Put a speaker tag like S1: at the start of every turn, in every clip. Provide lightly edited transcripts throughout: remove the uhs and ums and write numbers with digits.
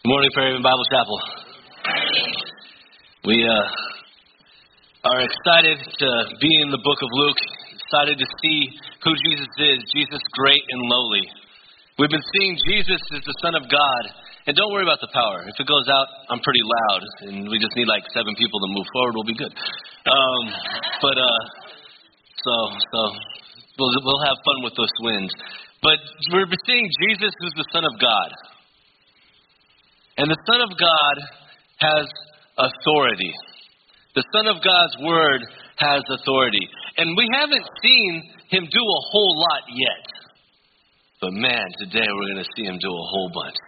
S1: Good morning, Fairhaven Bible Chapel. We are excited to be in the book of Luke, excited to see who Jesus is, Jesus great and lowly. We've been seeing Jesus as the Son of God, and don't worry about the power. If it goes out, I'm pretty loud, and we just need like 7 people to move forward, we'll be good. So we'll have fun with those winds. But we're seeing Jesus who's the Son of God. And the Son of God has authority. The Son of God's Word has authority. And we haven't seen Him do a whole lot yet. But man, today we're going to see Him do a whole bunch.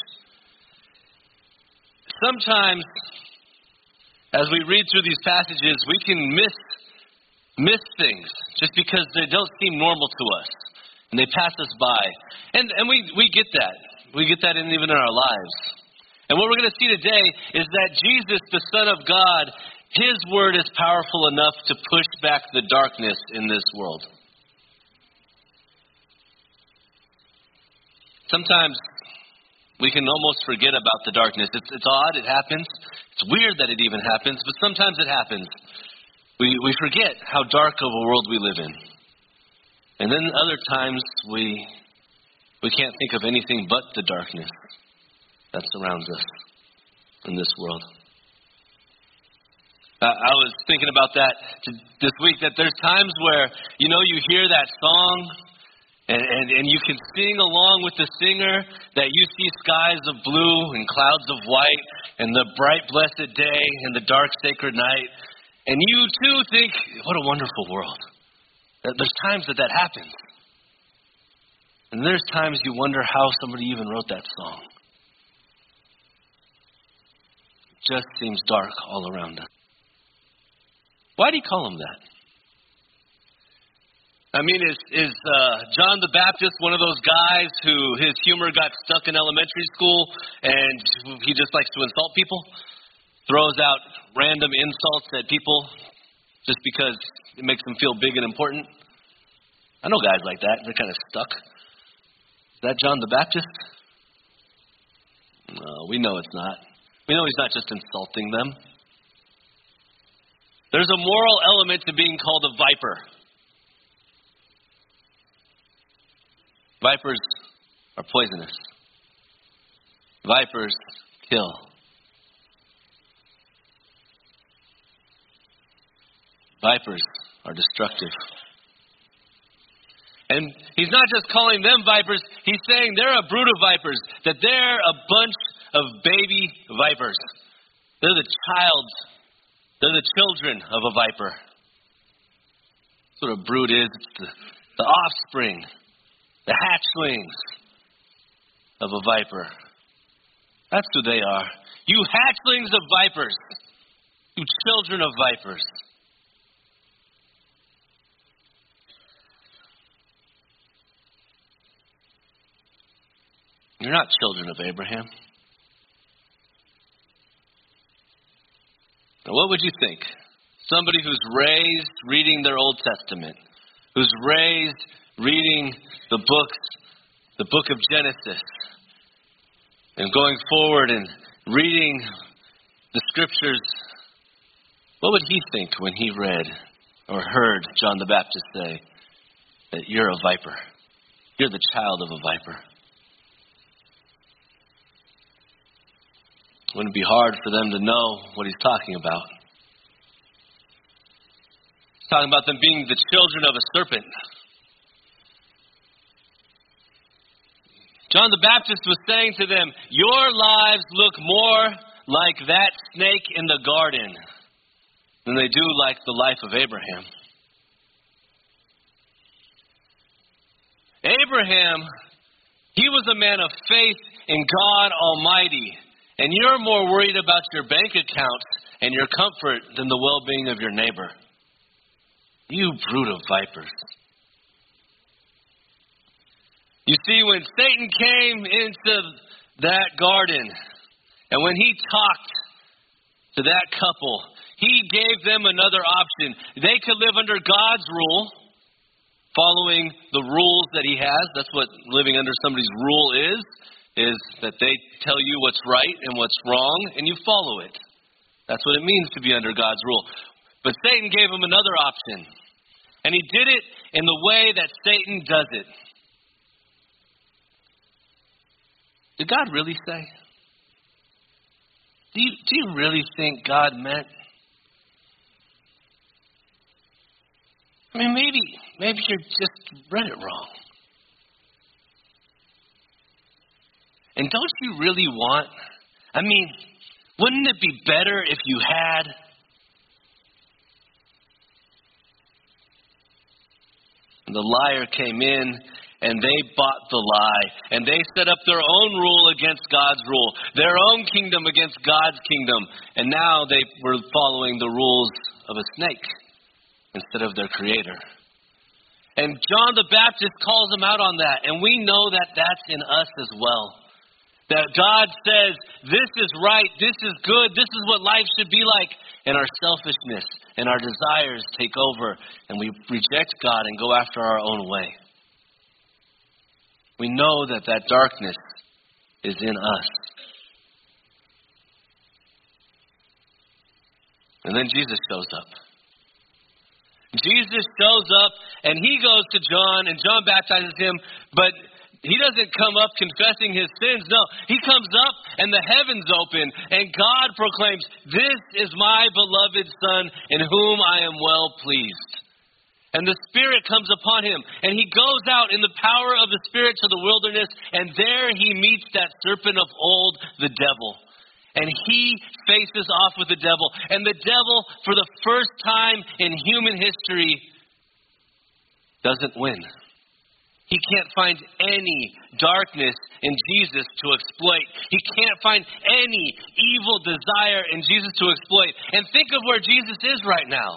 S1: Sometimes, as we read through these passages, we can miss things just because they don't seem normal to us. And they pass us by. And we get that. We get that even in our lives. And what we're going to see today is that Jesus, the Son of God, His Word is powerful enough to push back the darkness in this world. Sometimes we can almost forget about the darkness. It's odd, it happens. It's weird that it even happens, but sometimes it happens. We forget how dark of a world we live in. And then other times we can't think of anything but the darkness that surrounds us in this world. I was thinking about that this week, that there's times where, you hear that song and you can sing along with the singer, that you see skies of blue and clouds of white and the bright blessed day and the dark sacred night. And you too think, what a wonderful world. There's times that happens. And there's times you wonder how somebody even wrote that song. Just seems dark all around us. Why do you call him that? I mean, is John the Baptist one of those guys who his humor got stuck in elementary school and he just likes to insult people? Throws out random insults at people just because it makes them feel big and important? I know guys like that. They're kind of stuck. Is that John the Baptist? No, we know it's not. We know he's not just insulting them. There's a moral element to being called a viper. Vipers are poisonous. Vipers kill. Vipers are destructive. And he's not just calling them vipers, he's saying they're a brood of vipers, that they're a bunch of baby vipers. They're the children of a viper. That's what a brood is. It's the offspring, the hatchlings of a viper. That's who they are. You hatchlings of vipers. You children of vipers. You're not children of Abraham. Now, what would you think? Somebody who's raised reading their Old Testament, who's raised reading the book of Genesis, and going forward and reading the scriptures, what would he think when he read or heard John the Baptist say that you're a viper? You're the child of a viper. Wouldn't it be hard for them to know what he's talking about? He's talking about them being the children of a serpent. John the Baptist was saying to them, your lives look more like that snake in the garden than they do like the life of Abraham. Abraham, he was a man of faith in God Almighty. And you're more worried about your bank account and your comfort than the well-being of your neighbor. You brood of vipers. You see, when Satan came into that garden, and when he talked to that couple, he gave them another option. They could live under God's rule, following the rules that he has. That's what living under somebody's rule is. is that they tell you what's right and what's wrong, and you follow it. That's what it means to be under God's rule. But Satan gave him another option, and he did it in the way that Satan does it. Did God really say? Do you really think God meant? I mean, maybe you just read it wrong. And don't you really want, wouldn't it be better if you had? And the liar came in, and they bought the lie, and they set up their own rule against God's rule, their own kingdom against God's kingdom, and now they were following the rules of a snake instead of their Creator. And John the Baptist calls them out on that, and we know that that's in us as well. That God says, this is right, this is good, this is what life should be like. And our selfishness and our desires take over, and we reject God and go after our own way. We know that that darkness is in us. And then Jesus shows up. Jesus shows up, and he goes to John, and John baptizes him, but he doesn't come up confessing his sins. No, he comes up and the heavens open and God proclaims, this is my beloved Son in whom I am well pleased. And the Spirit comes upon him and he goes out in the power of the Spirit to the wilderness, and there he meets that serpent of old, the devil. And he faces off with the devil. And the devil, for the first time in human history, doesn't win. He can't find any darkness in Jesus to exploit. He can't find any evil desire in Jesus to exploit. And think of where Jesus is right now.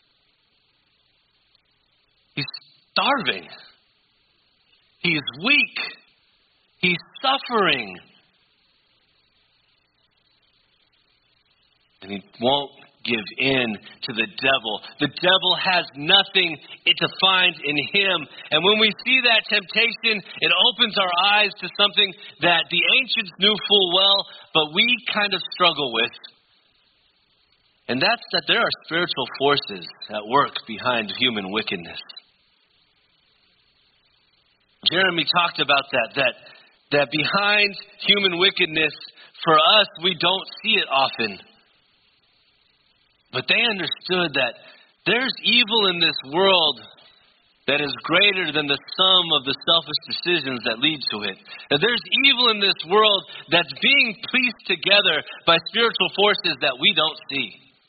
S1: He's starving. He's weak. He's suffering. And he won't give in to the devil. The devil has nothing to find in him. And when we see that temptation, it opens our eyes to something that the ancients knew full well, but we kind of struggle with. And that's that there are spiritual forces at work behind human wickedness. Jeremy talked about that behind human wickedness, for us, we don't see it often. But they understood that there's evil in this world that is greater than the sum of the selfish decisions that lead to it. That there's evil in this world that's being pieced together by spiritual forces that we don't see.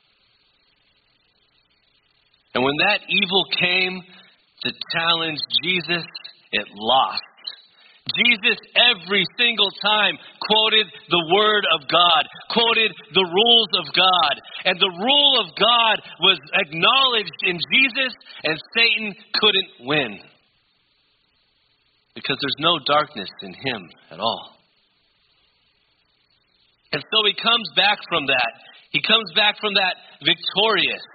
S1: And when that evil came to challenge Jesus, it lost. Jesus every single time quoted the Word of God, quoted the rules of God. And the rule of God was acknowledged in Jesus, and Satan couldn't win. Because there's no darkness in him at all. And so he comes back from that. He comes back from that victorious.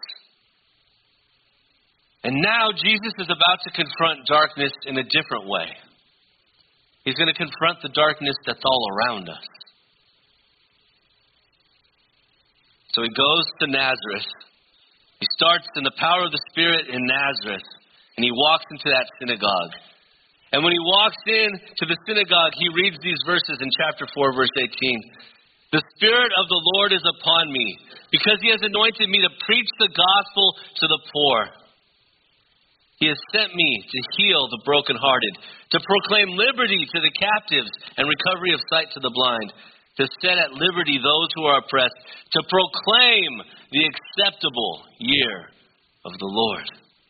S1: And now Jesus is about to confront darkness in a different way. He's going to confront the darkness that's all around us. So he goes to Nazareth. He starts in the power of the Spirit in Nazareth, and he walks into that synagogue. And when he walks in to the synagogue, he reads these verses in chapter 4, verse 18. The Spirit of the Lord is upon me, because he has anointed me to preach the gospel to the poor. He has sent me to heal the brokenhearted, to proclaim liberty to the captives and recovery of sight to the blind, to set at liberty those who are oppressed, to proclaim the acceptable year of the Lord.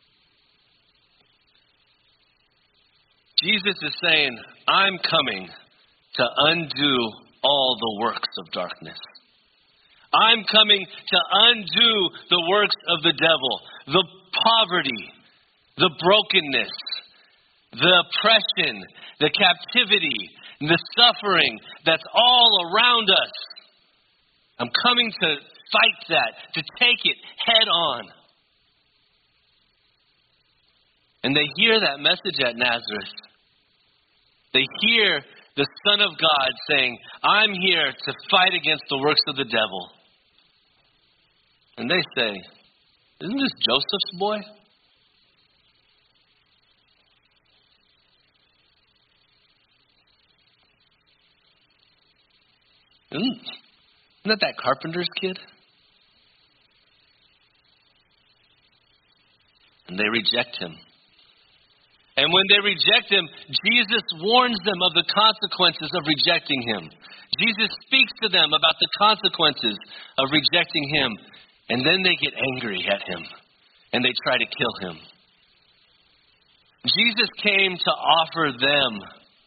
S1: Jesus is saying, I'm coming to undo all the works of darkness. I'm coming to undo the works of the devil, the poverty, the brokenness, the oppression, the captivity, the suffering that's all around us. I'm coming to fight that, to take it head on. And they hear that message at Nazareth. They hear the Son of God, saying, I'm here to fight against the works of the devil. And they say, isn't this Joseph's boy? Isn't that carpenter's kid? And they reject him. And when they reject him, Jesus warns them of the consequences of rejecting him. Jesus speaks to them about the consequences of rejecting him. And then they get angry at him. And they try to kill him. Jesus came to offer them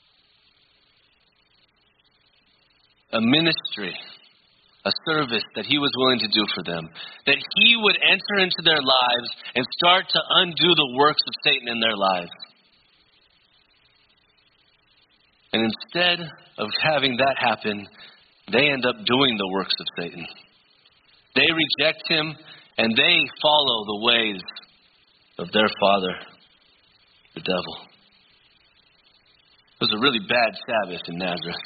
S1: a ministry, a service that he was willing to do for them. That he would enter into their lives and start to undo the works of Satan in their lives. And instead of having that happen, they end up doing the works of Satan. They reject him and they follow the ways of their father, the devil. It was a really bad Sabbath in Nazareth.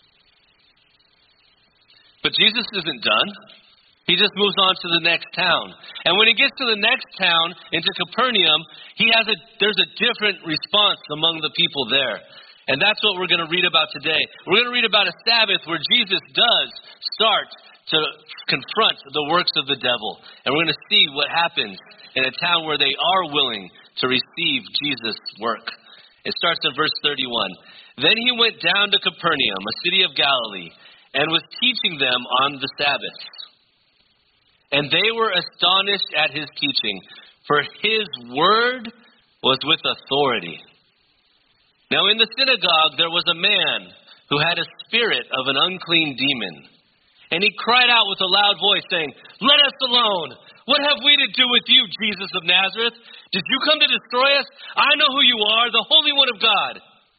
S1: But Jesus isn't done. He just moves on to the next town. And when he gets to the next town, into Capernaum, there's a different response among the people there. And that's what we're going to read about today. We're going to read about a Sabbath where Jesus does start to confront the works of the devil. And we're going to see what happens in a town where they are willing to receive Jesus' work. It starts in verse 31. Then he went down to Capernaum, a city of Galilee, and was teaching them on the Sabbath. And they were astonished at his teaching, for his word was with authority. Now in the synagogue there was a man who had a spirit of an unclean demon. And he cried out with a loud voice, saying, Let us alone! What have we to do with you, Jesus of Nazareth? Did you come to destroy us? I know who you are, the Holy One of God.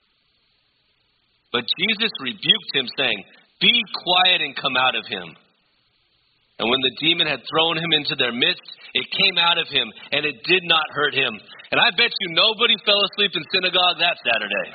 S1: But Jesus rebuked him, saying, Be quiet and come out of him. And when the demon had thrown him into their midst, it came out of him, and it did not hurt him. And I bet you nobody fell asleep in synagogue that Saturday.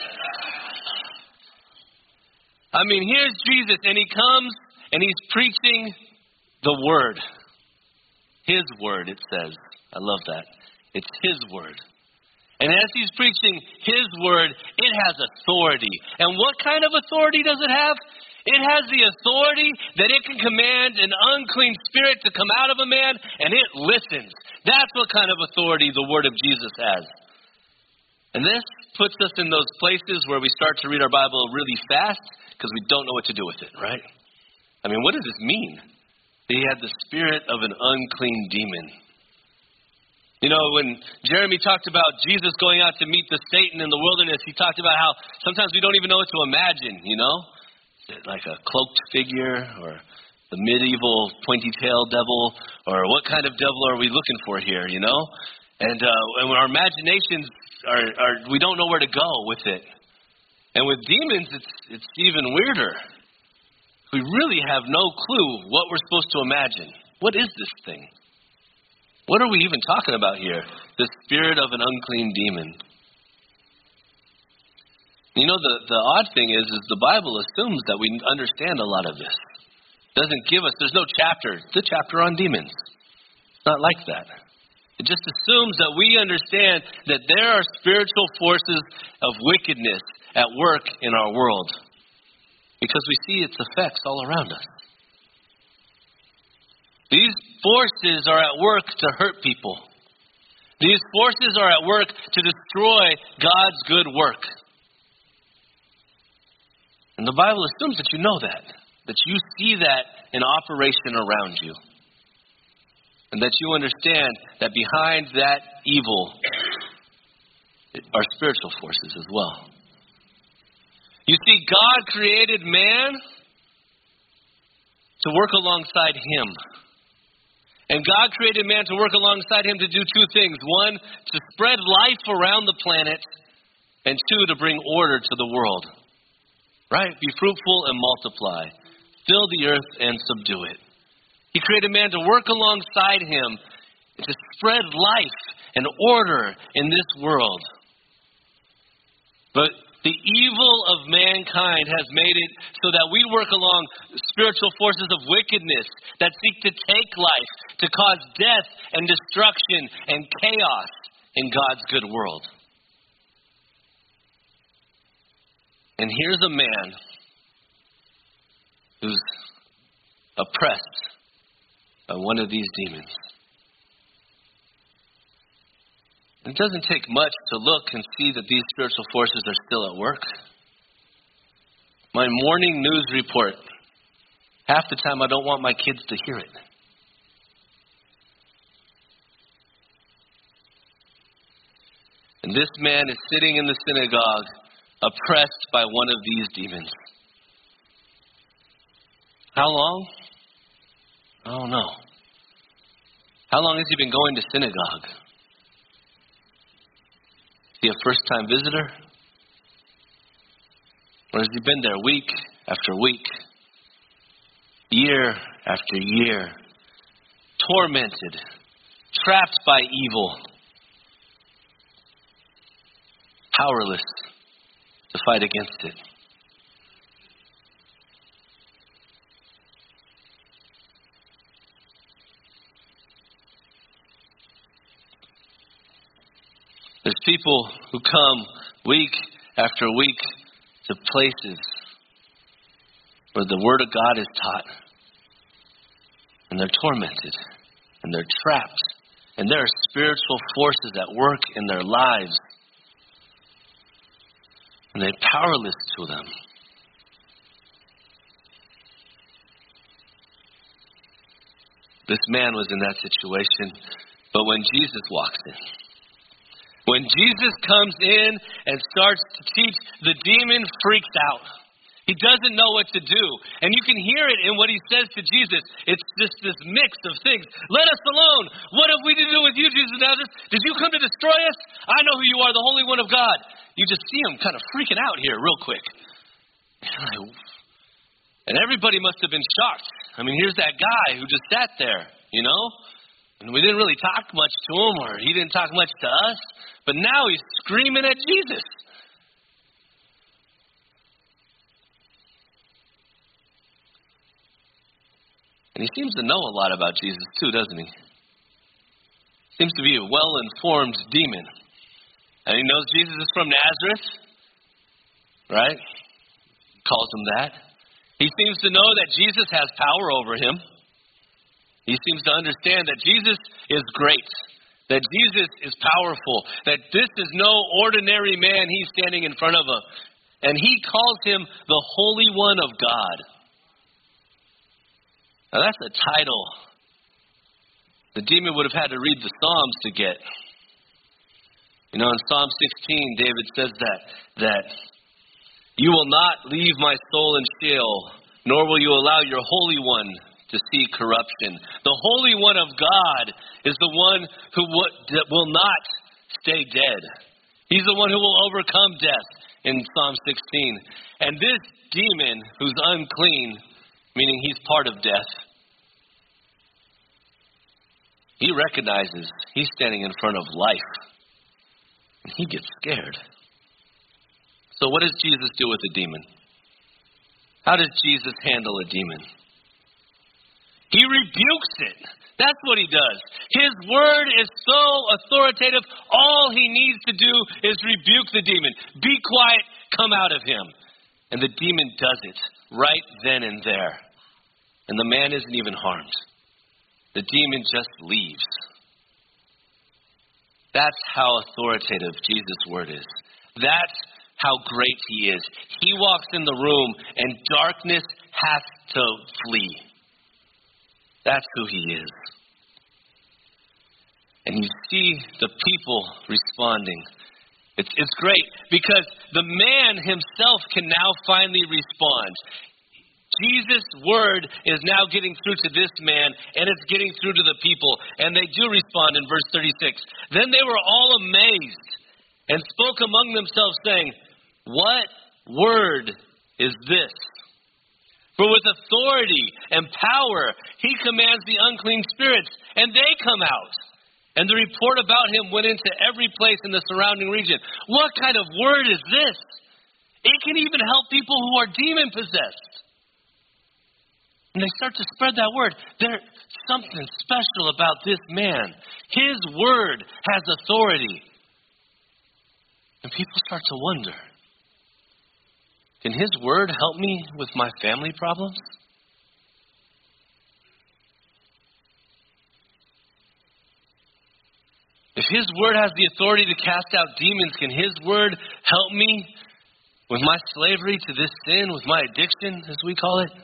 S1: I mean, here's Jesus, and he comes, and he's preaching the word. His word, it says. I love that. It's his word. And as he's preaching his word, it has authority. And what kind of authority does it have? It has the authority that it can command an unclean spirit to come out of a man, and it listens. That's what kind of authority the word of Jesus has. And this puts us in those places where we start to read our Bible really fast because we don't know what to do with it, right? I mean, what does this mean? He had the spirit of an unclean demon. You know, when Jeremy talked about Jesus going out to meet the Satan in the wilderness, he talked about how sometimes we don't even know what to imagine, you know? Like a cloaked figure or the medieval pointy-tailed devil, or what kind of devil are we looking for here, you know? And when our imaginations are we don't know where to go with it. And with demons, it's even weirder. We really have no clue what we're supposed to imagine. What is this thing? What are we even talking about here? The spirit of an unclean demon. You know, the odd thing is the Bible assumes that we understand a lot of this. It doesn't give us, there's no chapter. It's a chapter on demons. It's not like that. It just assumes that we understand that there are spiritual forces of wickedness at work in our world. Because we see its effects all around us. These forces are at work to hurt people. These forces are at work to destroy God's good work. And the Bible assumes that you know that you see that in operation around you. And that you understand that behind that evil are spiritual forces as well. You see, God created man to work alongside him. And God created man to work alongside him to do two things. One, to spread life around the planet. And two, to bring order to the world. Right? Be fruitful and multiply. Fill the earth and subdue it. He created man to work alongside him and to spread life and order in this world. But The evil of mankind has made it so that we work along spiritual forces of wickedness that seek to take life, to cause death and destruction and chaos in God's good world. And here's a man who's oppressed by one of these demons. It doesn't take much to look and see that these spiritual forces are still at work. My morning news report, half the time I don't want my kids to hear it. And this man is sitting in the synagogue, oppressed by one of these demons. How long? I don't know. How long has he been going to synagogue? Is he a first-time visitor? Or has he been there week after week, year after year, tormented, trapped by evil, powerless to fight against it? There's people who come week after week to places where the Word of God is taught, and they're tormented, and they're trapped, and there are spiritual forces at work in their lives, and they're powerless to them. This man was in that situation, but when Jesus walks in, when Jesus comes in and starts to teach, the demon freaks out. He doesn't know what to do. And you can hear it in what he says to Jesus. It's just this mix of things. Let us alone. What have we to do with you, Jesus of Nazareth? Did you come to destroy us? I know who you are, the Holy One of God. You just see him kind of freaking out here real quick. And everybody must have been shocked. I mean, here's that guy who just sat there, you know? And we didn't really talk much to him, or he didn't talk much to us. But now he's screaming at Jesus. And he seems to know a lot about Jesus too, doesn't he? Seems to be a well-informed demon. And he knows Jesus is from Nazareth, right? Calls him that. He seems to know that Jesus has power over him. He seems to understand that Jesus is great, that Jesus is powerful, that this is no ordinary man he's standing in front of him. And he calls him the Holy One of God. Now that's a title the demon would have had to read the Psalms to get. You know, in Psalm 16, David says that you will not leave my soul in Sheol, nor will you allow your Holy One to see corruption. The Holy One of God is the one who will not stay dead. He's the one who will overcome death in Psalm 16. And this demon who's unclean, meaning he's part of death, he recognizes he's standing in front of life. And he gets scared. So what does Jesus do with the demon? How does Jesus handle a demon? He rebukes it. That's what he does. His word is so authoritative, all he needs to do is rebuke the demon. Be quiet, come out of him. And the demon does it right then and there. And the man isn't even harmed. The demon just leaves. That's how authoritative Jesus' word is. That's how great he is. He walks in the room and darkness has to flee. That's who he is. And you see the people responding. It's great because the man himself can now finally respond. Jesus' word is now getting through to this man, and it's getting through to the people. And they do respond in verse 36. Then they were all amazed and spoke among themselves, saying, "What word is this? For with authority and power he commands the unclean spirits, and they come out." And the report about him went into every place in the surrounding region. What kind of word is this? It can even help people who are demon-possessed. And they start to spread that word. There's something special about this man. His word has authority. And people start to wonder, can his word help me with my family problems? If his word has the authority to cast out demons, can his word help me with my slavery to this sin, with my addiction, as we call it?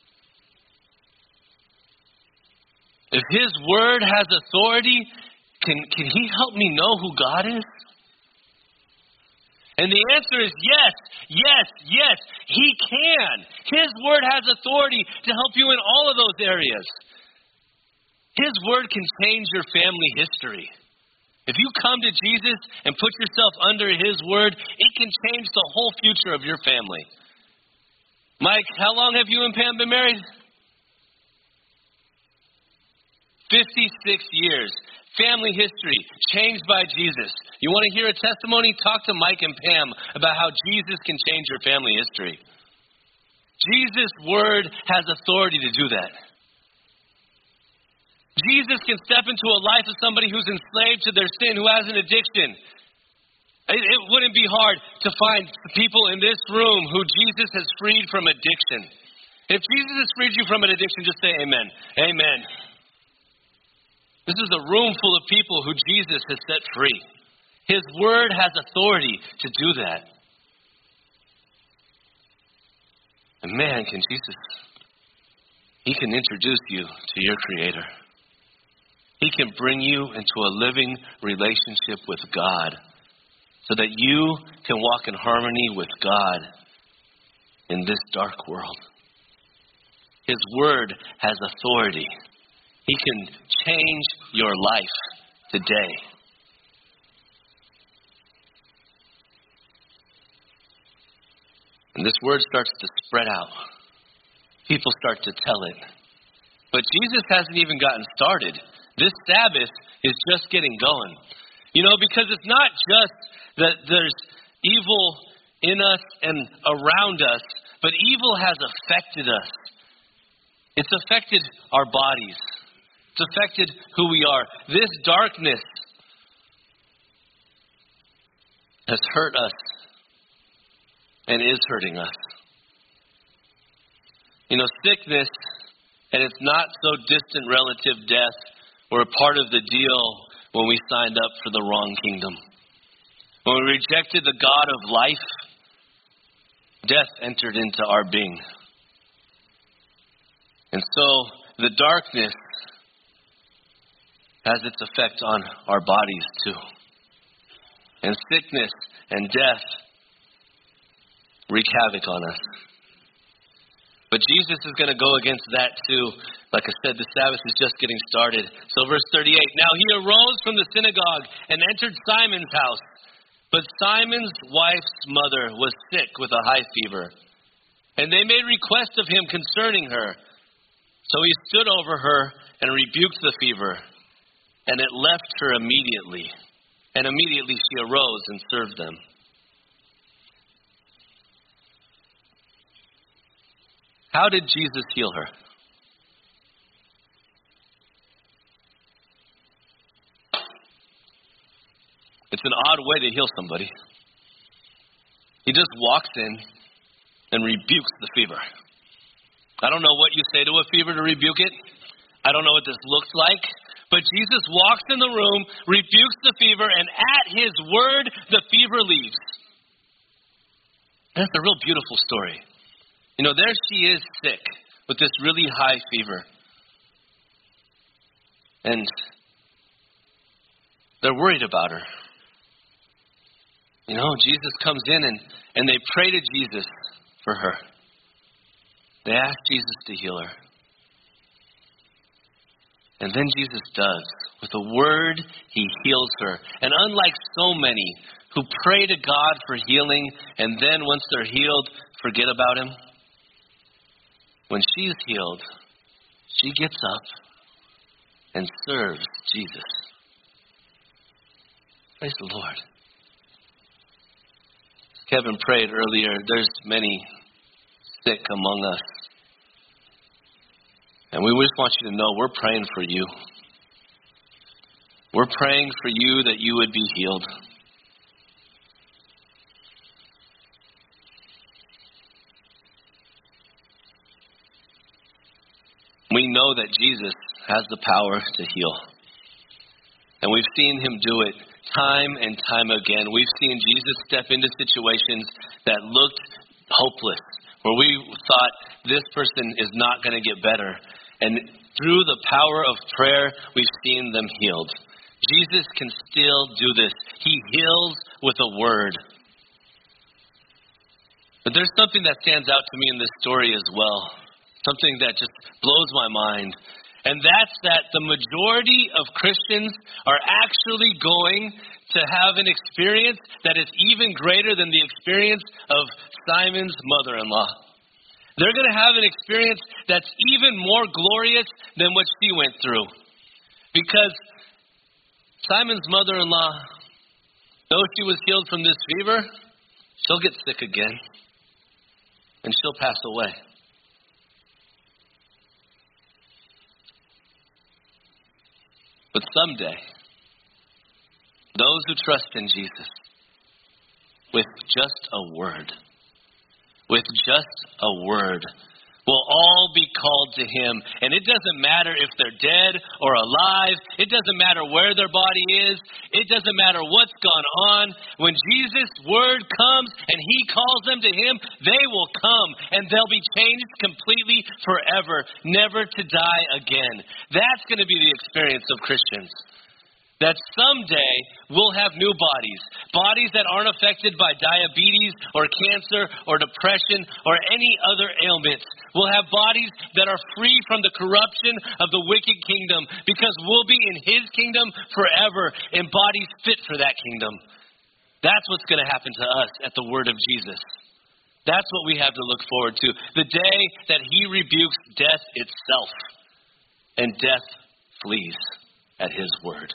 S1: If his word has authority, can he help me know who God is? And the answer is yes, yes, yes, he can. His word has authority to help you in all of those areas. His word can change your family history. If you come to Jesus and put yourself under his word, it can change the whole future of your family. Mike, how long have you and Pam been married? 56 years. Family history changed by Jesus. You want to hear a testimony? Talk to Mike and Pam about how Jesus can change your family history. Jesus' word has authority to do that. Jesus can step into a life of somebody who's enslaved to their sin, who has an addiction. It wouldn't be hard to find people in this room who Jesus has freed from addiction. If Jesus has freed you from an addiction, just say amen. Amen. This is a room full of people who Jesus has set free. His word has authority to do that. And man, can Jesus, he can introduce you to your Creator. He can bring you into a living relationship with God so that you can walk in harmony with God in this dark world. His word has authority. He can change your life today. And this word starts to spread out. People start to tell it. But Jesus hasn't even gotten started. This Sabbath is just getting going. You know, because it's not just that there's evil in us and around us, but evil has affected us. It's affected our bodies. It's affected who we are. This darkness has hurt us and is hurting us. You know, sickness and its not so distant relative death were a part of the deal when we signed up for the wrong kingdom. When we rejected the God of life, death entered into our being. And so the darkness has its effect on our bodies too. And sickness and death wreak havoc on us. But Jesus is going to go against that too. Like I said, the Sabbath is just getting started. So verse 38, now he arose from the synagogue and entered Simon's house. But Simon's wife's mother was sick with a high fever. And they made request of him concerning her. So he stood over her and rebuked the fever. And it left her immediately. And immediately she arose and served them. How did Jesus heal her? It's an odd way to heal somebody. He just walks in and rebukes the fever. I don't know what you say to a fever to rebuke it. I don't know what this looks like. But Jesus walks in the room, rebukes the fever, and at his word, the fever leaves. That's a real beautiful story. You know, there she is sick with this really high fever. And they're worried about her. You know, Jesus comes in and they pray to Jesus for her. They ask Jesus to heal her. And then Jesus does. With a word, he heals her. And unlike so many who pray to God for healing and then once they're healed, forget about him, when she's healed, she gets up and serves Jesus. Praise the Lord. Kevin prayed earlier, there's many sick among us. And we just want you to know we're praying for you. We're praying for you that you would be healed. We know that Jesus has the power to heal. And we've seen him do it time and time again. We've seen Jesus step into situations that looked hopeless, where we thought this person is not going to get better. And through the power of prayer, we've seen them healed. Jesus can still do this. He heals with a word. But there's something that stands out to me in this story as well. Something that just blows my mind. And that's that the majority of Christians are actually going to have an experience that is even greater than the experience of Simon's mother-in-law. They're going to have an experience that's even more glorious than what she went through. Because Simon's mother-in-law, though she was healed from this fever, she'll get sick again. And she'll pass away. But someday, those who trust in Jesus, with just a word, will all be called to him. And it doesn't matter if they're dead or alive. It doesn't matter where their body is. It doesn't matter what's gone on. When Jesus' word comes and he calls them to him, they will come and they'll be changed completely forever, never to die again. That's going to be the experience of Christians. That someday we'll have new bodies that aren't affected by diabetes or cancer or depression or any other ailments. We'll have bodies that are free from the corruption of the wicked kingdom, because we'll be in his kingdom forever in bodies fit for that kingdom. That's what's going to happen to us at the word of Jesus. That's what we have to look forward to. The day that he rebukes death itself, and death flees at his word.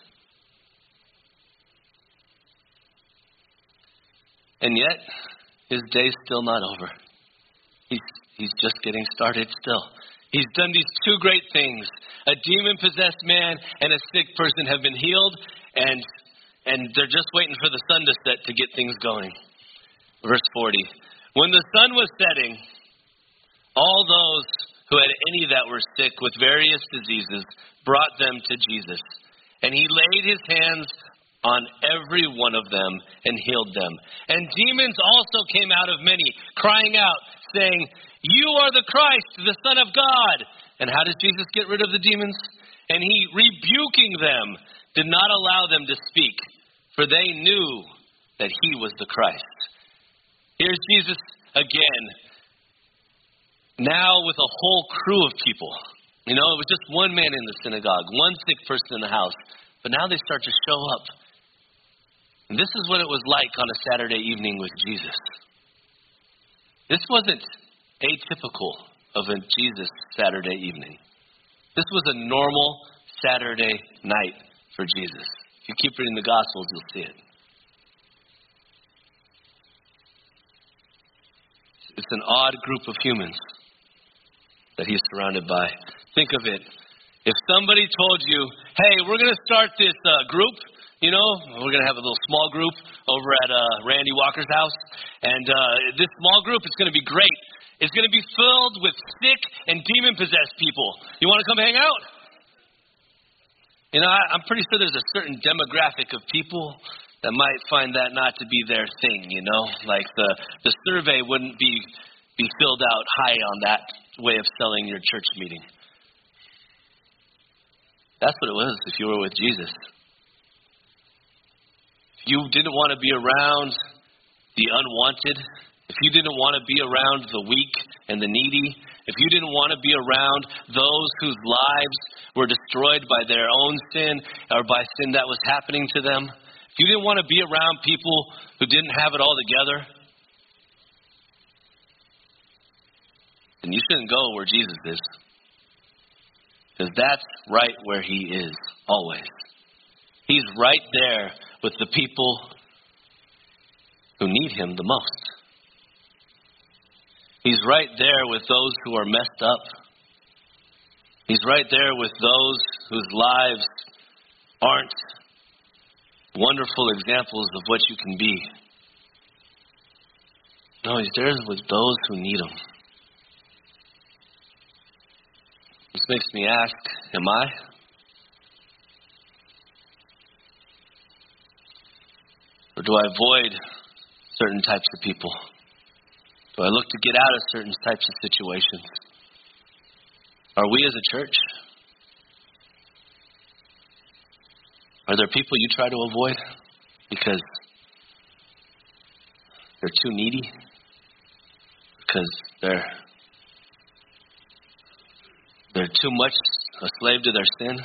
S1: And yet, his day's still not over. He's just getting started still. He's done these two great things. A demon-possessed man and a sick person have been healed, and they're just waiting for the sun to set to get things going. Verse 40. When the sun was setting, all those who had any that were sick with various diseases brought them to Jesus. And he laid his hands on every one of them and healed them. And demons also came out of many, crying out, saying, "You are the Christ, the Son of God." And how does Jesus get rid of the demons? And he, rebuking them, did not allow them to speak, for they knew that he was the Christ. Here's Jesus again, now with a whole crew of people. You know, it was just one man in the synagogue, one sick person in the house. But now they start to show up. And this is what it was like on a Saturday evening with Jesus. This wasn't atypical of a Jesus Saturday evening. This was a normal Saturday night for Jesus. If you keep reading the Gospels, you'll see it. It's an odd group of humans that he's surrounded by. Think of it. If somebody told you, hey, we're going to start this group, you know, we're going to have a little small group over at Randy Walker's house. And this small group is going to be great. It's going to be filled with sick and demon-possessed people. You want to come hang out? You know, I'm pretty sure there's a certain demographic of people that might find that not to be their thing, you know. Like the survey wouldn't be filled out high on that way of selling your church meeting. That's what it was if you were with Jesus. You didn't want to be around the unwanted, if you didn't want to be around the weak and the needy, if you didn't want to be around those whose lives were destroyed by their own sin or by sin that was happening to them, if you didn't want to be around people who didn't have it all together, then you shouldn't go where Jesus is. Because that's right where he is, always. He's right there with the people who need him the most. He's right there with those who are messed up. He's right there with those whose lives aren't wonderful examples of what you can be. No, He's there with those who need Him. This makes me ask, am I? Or do I avoid certain types of people? Do I look to get out of certain types of situations? Are we as a church? Are there people you try to avoid because they're too needy? Because they're too much a slave to their sin?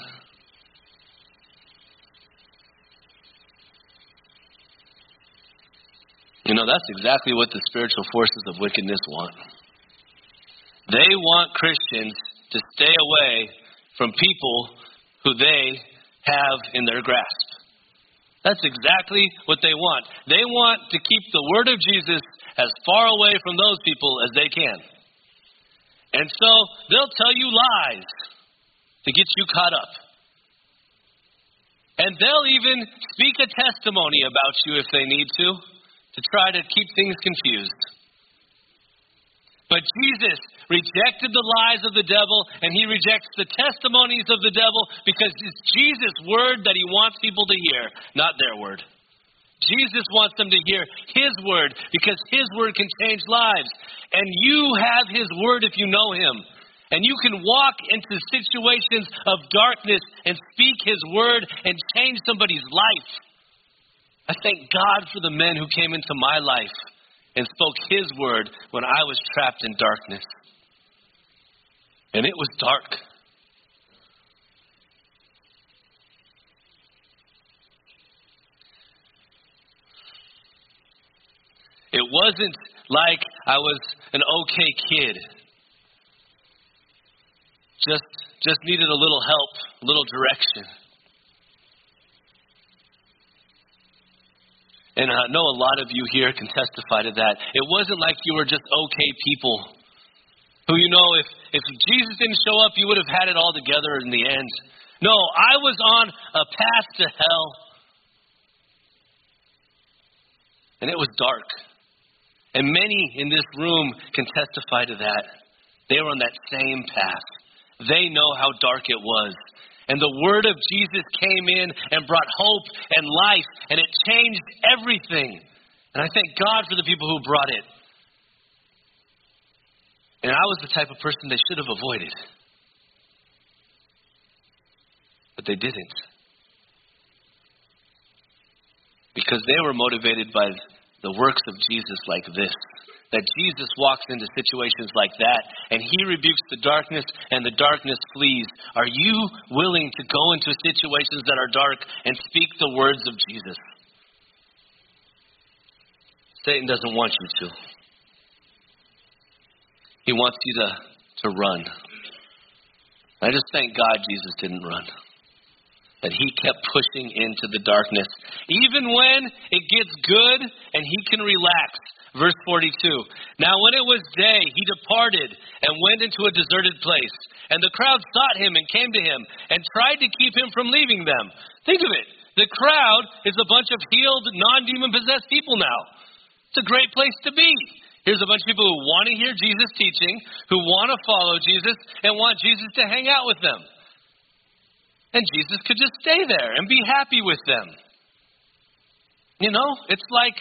S1: You know, that's exactly what the spiritual forces of wickedness want. They want Christians to stay away from people who they have in their grasp. That's exactly what they want. They want to keep the word of Jesus as far away from those people as they can. And so they'll tell you lies to get you caught up. And they'll even speak a testimony about you if they need to try to keep things confused. But Jesus rejected the lies of the devil, and He rejects the testimonies of the devil because it's Jesus' word that He wants people to hear, not their word. Jesus wants them to hear His word because His word can change lives. And you have His word if you know Him. And you can walk into situations of darkness and speak His word and change somebody's life. I thank God for the men who came into my life and spoke His word when I was trapped in darkness. And it was dark. It wasn't like I was an okay kid. Just needed a little help, a little direction. And I know a lot of you here can testify to that. It wasn't like you were just okay people who, you know, if Jesus didn't show up, you would have had it all together in the end. No, I was on a path to hell. And it was dark. And many in this room can testify to that. They were on that same path. They know how dark it was. And the word of Jesus came in and brought hope and life, and it changed everything. And I thank God for the people who brought it. And I was the type of person they should have avoided. But they didn't. Because they were motivated by the works of Jesus like this. That Jesus walks into situations like that, and He rebukes the darkness, and the darkness flees. Are you willing to go into situations that are dark and speak the words of Jesus? Satan doesn't want you to. He wants you to run. I just thank God Jesus didn't run. That He kept pushing into the darkness. Even when it gets good and He can relax. Verse 42. Now when it was day, He departed and went into a deserted place. And the crowd sought Him and came to Him and tried to keep Him from leaving them. Think of it. The crowd is a bunch of healed, non-demon-possessed people now. It's a great place to be. Here's a bunch of people who want to hear Jesus teaching, who want to follow Jesus, and want Jesus to hang out with them. And Jesus could just stay there and be happy with them. You know, it's like...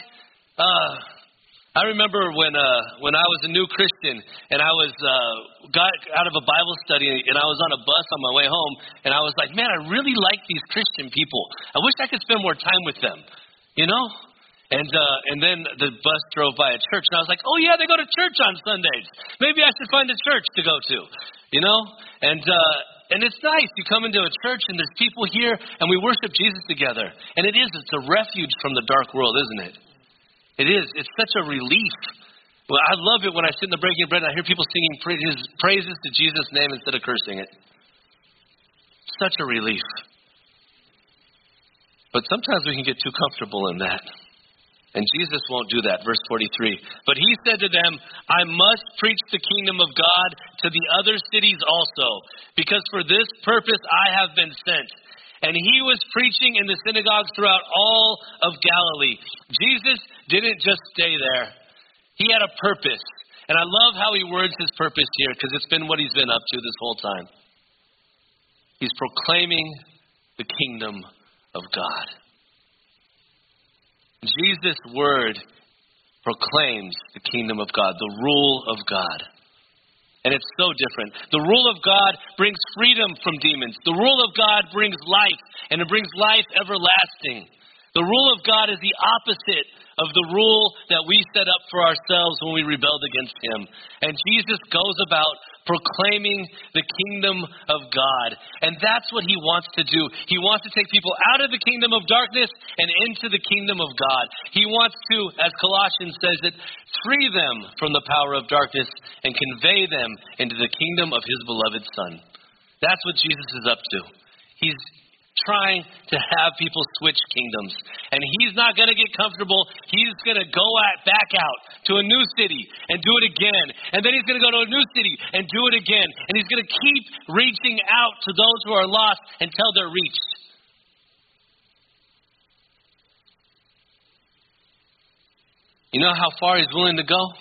S1: I remember when I was a new Christian and I was got out of a Bible study and I was on a bus on my way home and I was like, man, I really like these Christian people. I wish I could spend more time with them, you know? And then the bus drove by a church and I was like, oh yeah, they go to church on Sundays. Maybe I should find a church to go to, you know? And it's nice. You come into a church and there's people here and we worship Jesus together. And it's a refuge from the dark world, isn't it? It is. It's such a relief. Well, I love it when I sit in the breaking of bread and I hear people singing praises to Jesus' name instead of cursing it. Such a relief. But sometimes we can get too comfortable in that. And Jesus won't do that. Verse 43. But he said to them, I must preach the kingdom of God to the other cities also, because for this purpose I have been sent. And he was preaching in the synagogues throughout all of Galilee. Jesus didn't just stay there. He had a purpose. And I love how he words his purpose here, because it's been what he's been up to this whole time. He's proclaiming the kingdom of God. Jesus' word proclaims the kingdom of God, the rule of God. And it's so different. The rule of God brings freedom from demons. The rule of God brings life, and it brings life everlasting. The rule of God is the opposite of the rule that we set up for ourselves when we rebelled against him. And Jesus goes about proclaiming the kingdom of God. And that's what he wants to do. He wants to take people out of the kingdom of darkness and into the kingdom of God. He wants to, as Colossians says it, free them from the power of darkness and convey them into the kingdom of his beloved Son. That's what Jesus is up to. He's trying to have people switch kingdoms. And he's not going to get comfortable. He's going to go back out to a new city and do it again. And then he's going to go to a new city and do it again. And he's going to keep reaching out to those who are lost until they're reached. You know how far he's willing to go?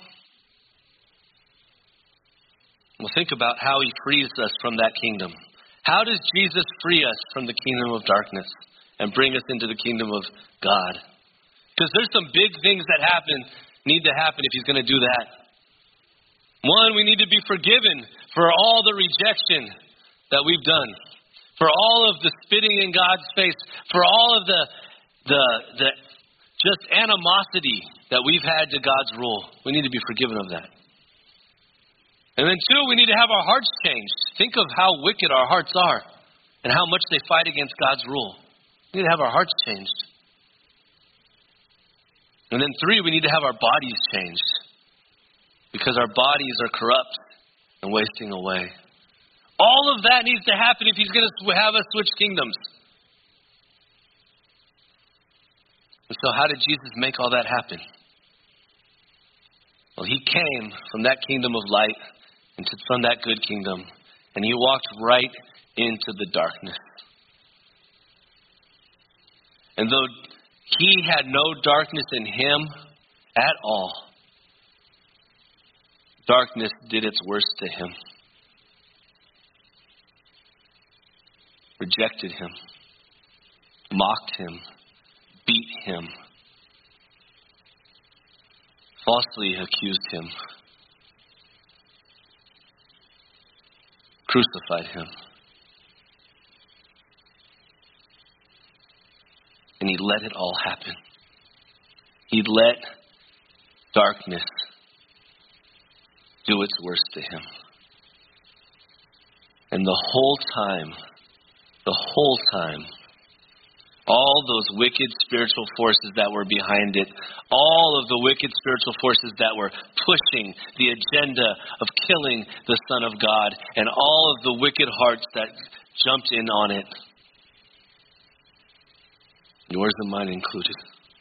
S1: Well, think about how he frees us from that kingdom. How does Jesus free us from the kingdom of darkness and bring us into the kingdom of God? Because there's some big things that need to happen if he's going to do that. One, we need to be forgiven for all the rejection that we've done, for all of the spitting in God's face, for all of the just animosity that we've had to God's rule. We need to be forgiven of that. And then two, we need to have our hearts changed. Think of how wicked our hearts are and how much they fight against God's rule. We need to have our hearts changed. And then three, we need to have our bodies changed, because our bodies are corrupt and wasting away. All of that needs to happen if he's going to have us switch kingdoms. And so how did Jesus make all that happen? Well, he came from that kingdom of light, from that good kingdom, and he walked right into the darkness. And though he had no darkness in him at all, darkness did its worst to him, rejected him, mocked him, beat him, falsely accused him, crucified him. And he let it all happen. He let darkness do its worst to him. And the whole time, all those wicked spiritual forces that were behind it, all of the wicked spiritual forces that were pushing the agenda of killing the Son of God, and all of the wicked hearts that jumped in on it, yours and mine included.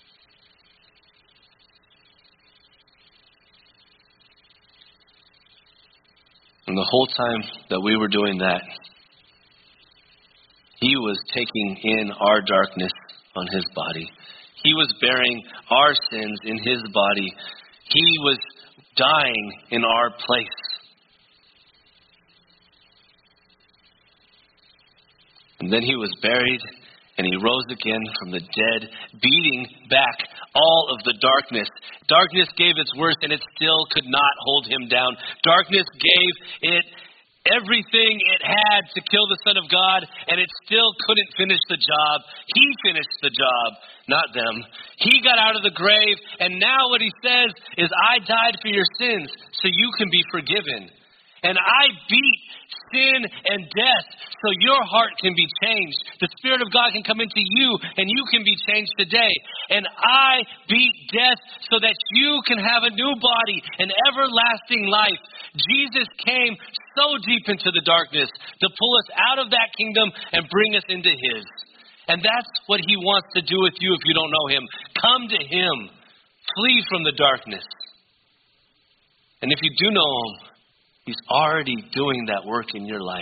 S1: And the whole time that we were doing that, he was taking in our darkness on his body. He was bearing our sins in his body. He was dying in our place. And then he was buried, and he rose again from the dead, beating back all of the darkness. Darkness gave its worst, and it still could not hold him down. Darkness gave it everything it had to kill the Son of God, and it still couldn't finish the job. He finished the job, not them. He got out of the grave, and now what he says is, I died for your sins so you can be forgiven. And I beat sin and death so your heart can be changed. The Spirit of God can come into you and you can be changed today. And I beat death so that you can have a new body, an everlasting life. Jesus came so deep into the darkness to pull us out of that kingdom and bring us into his. And that's what he wants to do with you if you don't know him. Come to him. Flee from the darkness. And if you do know him, he's already doing that work in your life.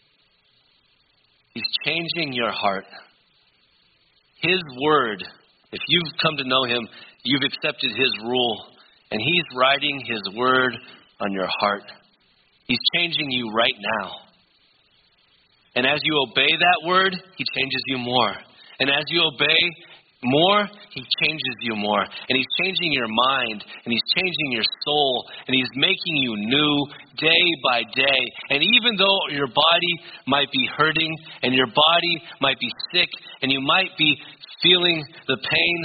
S1: He's changing your heart. His word, if you've come to know him, you've accepted his rule, and he's writing his word on your heart. He's changing you right now. And as you obey that word, he changes you more. And as you obey more, he changes you more. And he's changing your mind, and he's changing your soul, and he's making you new day by day. And even though your body might be hurting, and your body might be sick, and you might be feeling the pain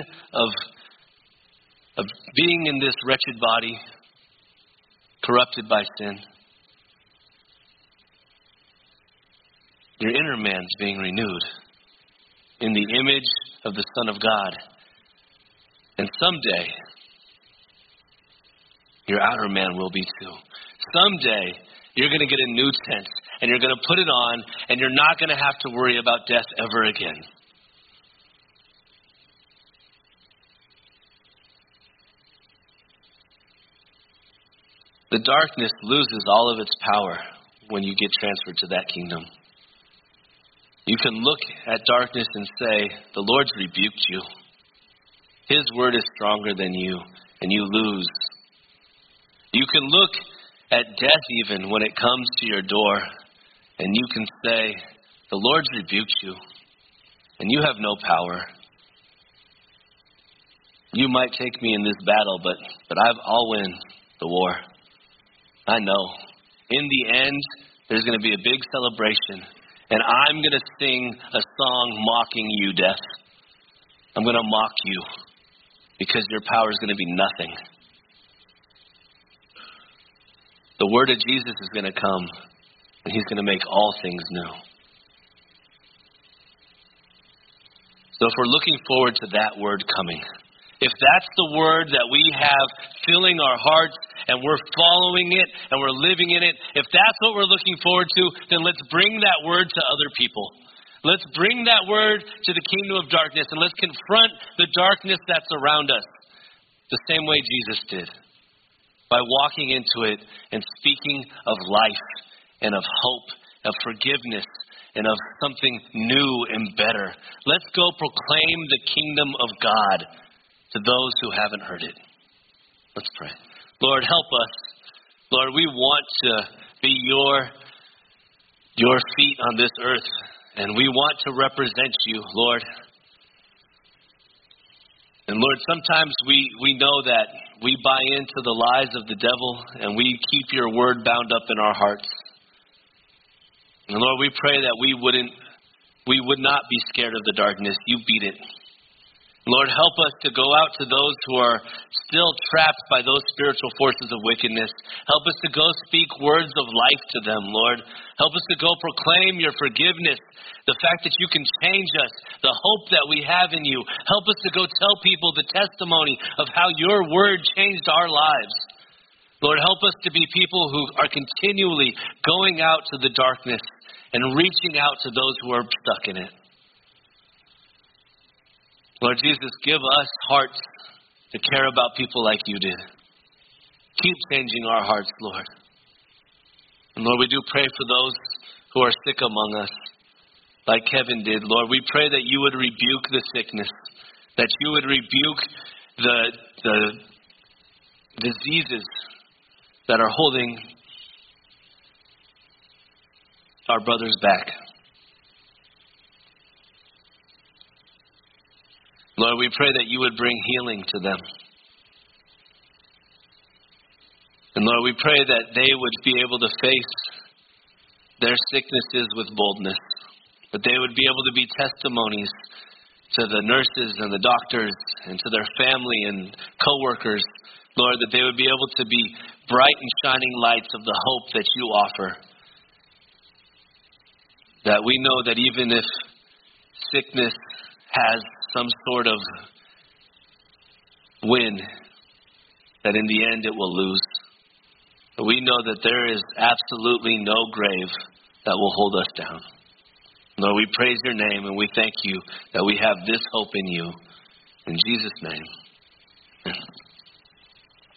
S1: of being in this wretched body, corrupted by sin, your inner man's being renewed in the image of the Son of God. And someday, your outer man will be too. Someday, you're going to get a new tent, and you're going to put it on, and you're not going to have to worry about death ever again. The darkness loses all of its power when you get transferred to that kingdom. You can look at darkness and say, the Lord's rebuked you. His word is stronger than you, and you lose. You can look at death even when it comes to your door, and you can say, the Lord's rebuked you, and you have no power. You might take me in this battle, but I'll win the war. I know. In the end, there's going to be a big celebration. And I'm going to sing a song mocking you, death. I'm going to mock you because your power is going to be nothing. The word of Jesus is going to come, and he's going to make all things new. So if we're looking forward to that word coming, if that's the word that we have filling our hearts and we're following it and we're living in it, if that's what we're looking forward to, then let's bring that word to other people. Let's bring that word to the kingdom of darkness, and let's confront the darkness that's around us the same way Jesus did, by walking into it and speaking of life and of hope, of forgiveness, and of something new and better. Let's go proclaim the kingdom of God to those who haven't heard it. Let's pray. Lord, help us. Lord, we want to be your feet on this earth, and we want to represent you, Lord. And Lord, sometimes we know that we buy into the lies of the devil, and we keep your word bound up in our hearts. And Lord, we pray that we would not be scared of the darkness. You beat it. Lord, help us to go out to those who are still trapped by those spiritual forces of wickedness. Help us to go speak words of life to them, Lord. Help us to go proclaim your forgiveness, the fact that you can change us, the hope that we have in you. Help us to go tell people the testimony of how your word changed our lives. Lord, help us to be people who are continually going out to the darkness and reaching out to those who are stuck in it. Lord Jesus, give us hearts to care about people like you did. Keep changing our hearts, Lord. And Lord, we do pray for those who are sick among us, like Kevin did. Lord, we pray that you would rebuke the sickness, that you would rebuke the diseases that are holding our brothers back. Lord, we pray that you would bring healing to them. And Lord, we pray that they would be able to face their sicknesses with boldness, that they would be able to be testimonies to the nurses and the doctors and to their family and co-workers, Lord, that they would be able to be bright and shining lights of the hope that you offer. That we know that even if sickness has some sort of win, that in the end it will lose. But we know that there is absolutely no grave that will hold us down. Lord, we praise your name and we thank you that we have this hope in you. In Jesus' name,